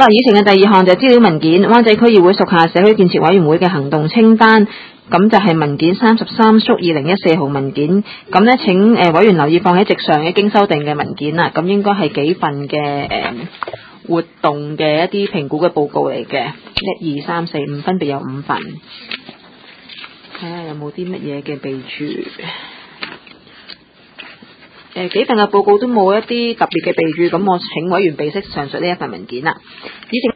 好啦，議程嘅第二項就係資料文件，灣仔區議會屬下社區建設委員會嘅行動清單，咁就係文件33/2014號文件，咁呢請委員留意放喺席上嘅經修訂嘅文件啦，咁應該係幾份嘅活動嘅一啲評估嘅報告嚟嘅，1、2、3、4、5分別有5份，睇下有冇啲乜嘢嘅備註。幾份嘅報告都冇一啲特別嘅備註，咁我請委員備悉上述呢一份文件啦。議程